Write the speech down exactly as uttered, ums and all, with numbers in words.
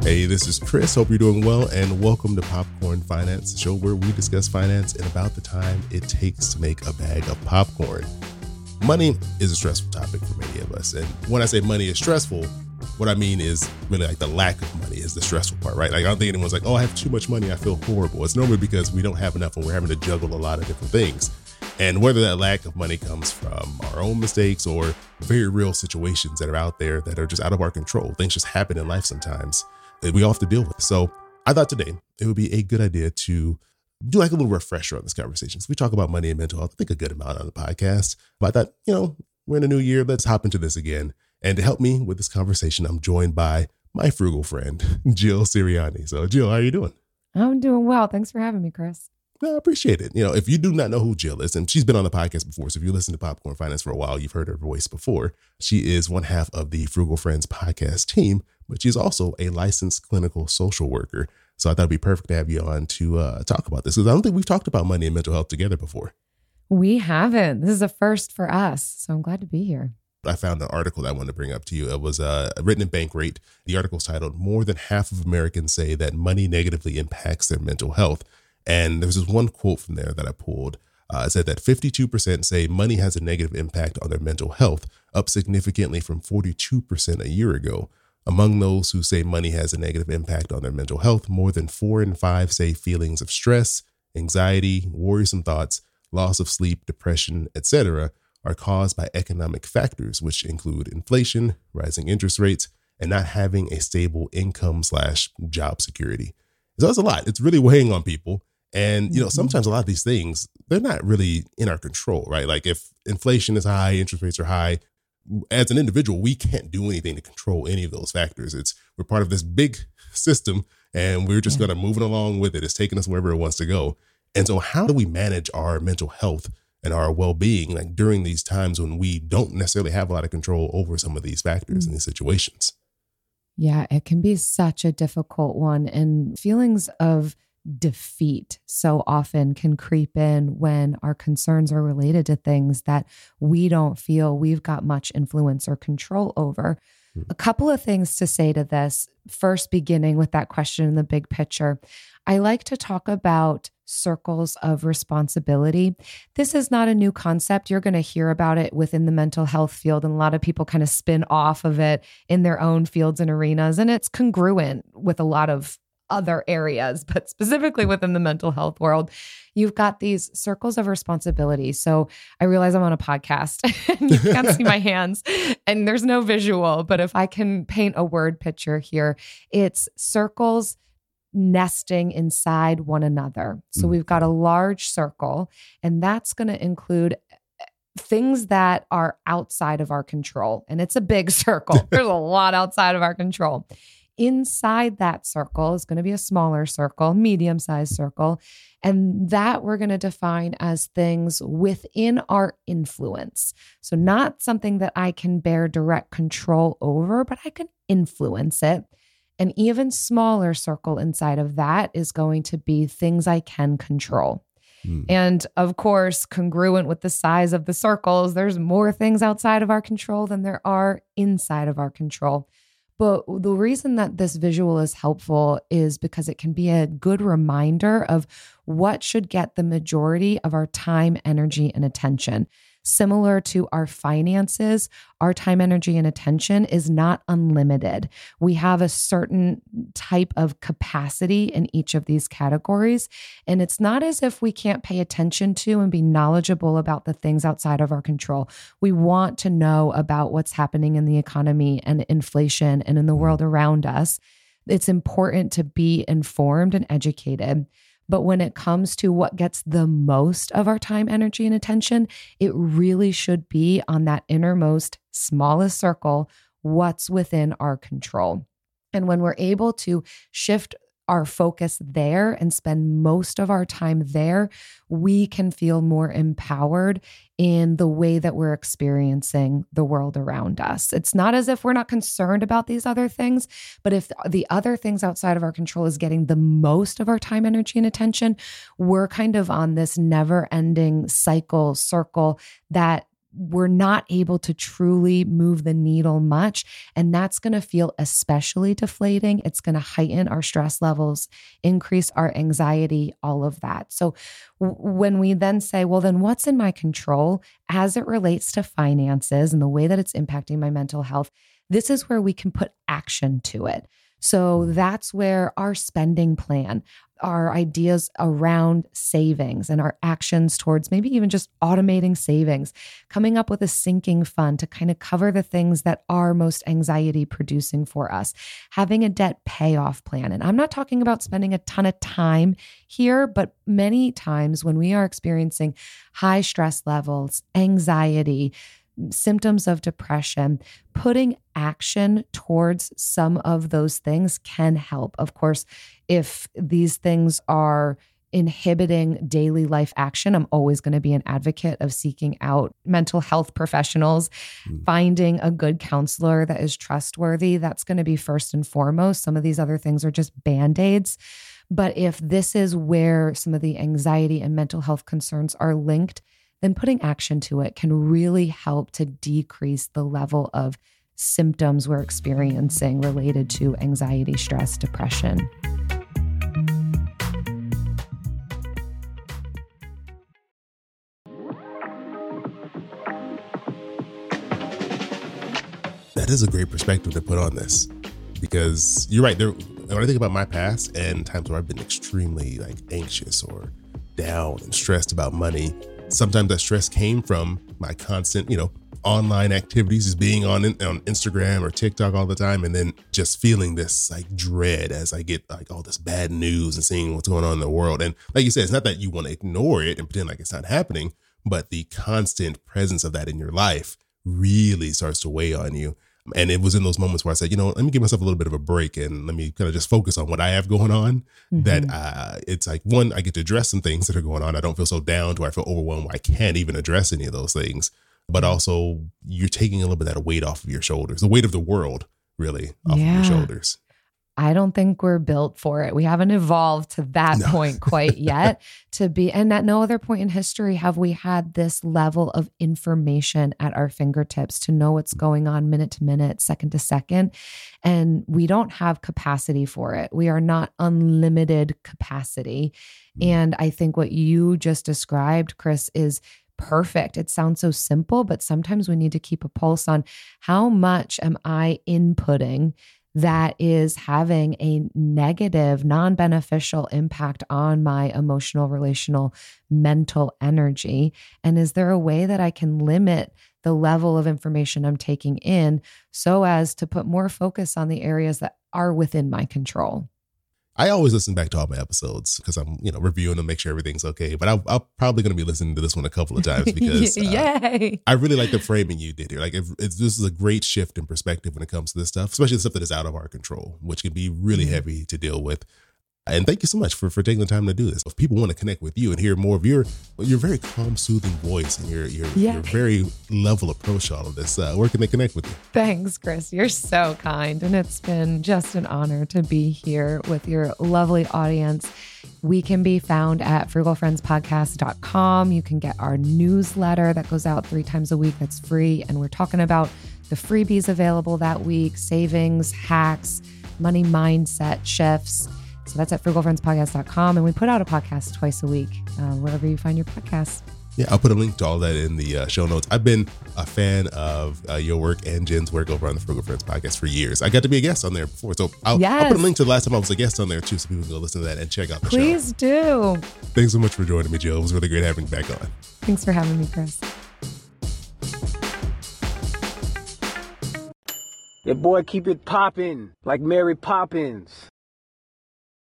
Hey, this is Chris. Hope you're doing well, and welcome to Popcorn Finance, the show where we discuss finance and about the time it takes to make a bag of popcorn. Money is a stressful topic for many of us, and when I say money is stressful, what I mean is really like the lack of money is the stressful part, right? Like I don't think anyone's like, oh, I have too much money, I feel horrible. It's normally because we don't have enough and we're having to juggle a lot of different things. And whether that lack of money comes from our own mistakes or very real situations that are out there that are just out of our control, things just happen in life sometimes that we all have to deal with. So I thought today it would be a good idea to do like a little refresher on this conversation. So we talk about money and mental health, I think a good amount on the podcast, but I thought, you know, we're in a new year. Let's hop into this again. And to help me with this conversation, I'm joined by my frugal friend, Jill Siriani. So Jill, how are you doing? I'm doing well. Thanks for having me, Chris. I appreciate it. You know, if you do not know who Jill is, and she's been on the podcast before, so if you listen to Popcorn Finance for a while, you've heard her voice before. She is one half of the Frugal Friends podcast team, but she's also a licensed clinical social worker. So I thought it'd be perfect to have you on to uh, talk about this, because I don't think we've talked about money and mental health together before. We haven't. This is a first for us, so I'm glad to be here. I found an article that I wanted to bring up to you. It was uh, written in Bankrate. The article is titled, "More Than Half of Americans Say That Money Negatively Impacts Their Mental Health." And there was this one quote from there that I pulled. Uh, it said that fifty-two percent say money has a negative impact on their mental health, up significantly from forty-two percent a year ago. Among those who say money has a negative impact on their mental health, more than four in five say feelings of stress, anxiety, worrisome thoughts, loss of sleep, depression, et cetera are caused by economic factors, which include inflation, rising interest rates, and not having a stable income slash job security. So that's a lot. It's really weighing on people. And, you know, sometimes a lot of these things, they're not really in our control, right? Like if inflation is high, interest rates are high, as an individual, we can't do anything to control any of those factors. It's we're part of this big system and we're just yeah. going to move it along with it. It's taking us wherever it wants to go. And so how do we manage our mental health and our well-being like during these times when we don't necessarily have a lot of control over some of these factors mm-hmm. and these situations? Yeah, it can be such a difficult one, and feelings of defeat so often can creep in when our concerns are related to things that we don't feel we've got much influence or control over. Mm-hmm. A couple of things to say to this. First, beginning with that question in the big picture, I like to talk about circles of responsibility. This is not a new concept. You're going to hear about it within the mental health field, and a lot of people kind of spin off of it in their own fields and arenas, and it's congruent with a lot of other areas, but specifically within the mental health world, you've got these circles of responsibility. So I realize I'm on a podcast and you can't see my hands and there's no visual, but if I can paint a word picture here, it's circles nesting inside one another. So we've got a large circle, and that's going to include things that are outside of our control. And it's a big circle. There's a lot outside of our control. Inside that circle is going to be a smaller circle, medium-sized circle, and that we're going to define as things within our influence. So not something that I can bear direct control over, but I can influence it. An even smaller circle inside of that is going to be things I can control. Mm. And of course, congruent with the size of the circles, there's more things outside of our control than there are inside of our control. But the reason that this visual is helpful is because it can be a good reminder of what should get the majority of our time, energy, and attention. Similar to our finances, our time, energy, and attention is not unlimited. We have a certain type of capacity in each of these categories. And it's not as if we can't pay attention to and be knowledgeable about the things outside of our control. We want to know about what's happening in the economy and inflation and in the world around us. It's important to be informed and educated. But when it comes to what gets the most of our time, energy, and attention, it really should be on that innermost, smallest circle, what's within our control. And when we're able to shift our focus there and spend most of our time there, we can feel more empowered in the way that we're experiencing the world around us. It's not as if we're not concerned about these other things, but if the other things outside of our control is getting the most of our time, energy, and attention, we're kind of on this never-ending cycle, circle that we're not able to truly move the needle much. And that's going to feel especially deflating. It's going to heighten our stress levels, increase our anxiety, all of that. So w- when we then say, well, then what's in my control as it relates to finances and the way that it's impacting my mental health, this is where we can put action to it. So that's where our spending plan, our ideas around savings and our actions towards maybe even just automating savings, coming up with a sinking fund to kind of cover the things that are most anxiety producing for us, having a debt payoff plan. And I'm not talking about spending a ton of time here, but many times when we are experiencing high stress levels, anxiety, symptoms of depression, putting action towards some of those things can help. Of course, if these things are inhibiting daily life action, I'm always going to be an advocate of seeking out mental health professionals, mm. finding a good counselor that is trustworthy. That's going to be first and foremost. Some of these other things are just Band-Aids. But if this is where some of the anxiety and mental health concerns are linked, then putting action to it can really help to decrease the level of symptoms we're experiencing related to anxiety, stress, depression. That is a great perspective to put on this, because you're right. There, when I think about my past and times where I've been extremely like anxious or down and stressed about money, sometimes that stress came from my constant, you know, online activities, just being on on Instagram or TikTok all the time, and then just feeling this like dread as I get like all this bad news and seeing what's going on in the world. And like you said, it's not that you want to ignore it and pretend like it's not happening, but the constant presence of that in your life really starts to weigh on you. And it was in those moments where I said, you know, let me give myself a little bit of a break and let me kind of just focus on what I have going on. Mm-hmm. That uh, it's like, one, I get to address some things that are going on. I don't feel so down to where I feel overwhelmed where I can't even address any of those things. But also you're taking a little bit of that weight off of your shoulders, the weight of the world, really, off yeah. of your shoulders. I don't think we're built for it. We haven't evolved to that no. point quite yet to be, and at no other point in history have we had this level of information at our fingertips to know what's going on minute to minute, second to second. And we don't have capacity for it. We are not unlimited capacity. Mm. And I think what you just described, Chris, is perfect. It sounds so simple, but sometimes we need to keep a pulse on how much am I inputting that is having a negative, non-beneficial impact on my emotional, relational, mental energy? And is there a way that I can limit the level of information I'm taking in so as to put more focus on the areas that are within my control? I always listen back to all my episodes because I'm, you know, reviewing them, make sure everything's okay. But I, I'm probably going to be listening to this one a couple of times because Yay. Uh, I really like the framing you did here. Like, if it's, this is a great shift in perspective when it comes to this stuff, especially the stuff that is out of our control, which can be really mm-hmm. heavy to deal with. And thank you so much for, for taking the time to do this. If people want to connect with you and hear more of your your very calm, soothing voice and your your, yeah. your very level approach to all of this, uh, where can they connect with you? Thanks, Chris. You're so kind. And it's been just an honor to be here with your lovely audience. We can be found at frugal friends podcast dot com. You can get our newsletter that goes out three times a week that's free. And we're talking about the freebies available that week, savings, hacks, money mindset shifts. So that's at frugal friends podcast dot com. And we put out a podcast twice a week, uh, wherever you find your podcasts. Yeah, I'll put a link to all that in the uh, show notes. I've been a fan of uh, your work and Jen's work over on the Frugal Friends podcast for years. I got to be a guest on there before. So I'll, yes. I'll put a link to the last time I was a guest on there too, so people can go listen to that and check out the Please show. Please do. Thanks so much for joining me, Jill. It was really great having you back on. Thanks for having me, Chris. Your boy keep it poppin' like Mary Poppins.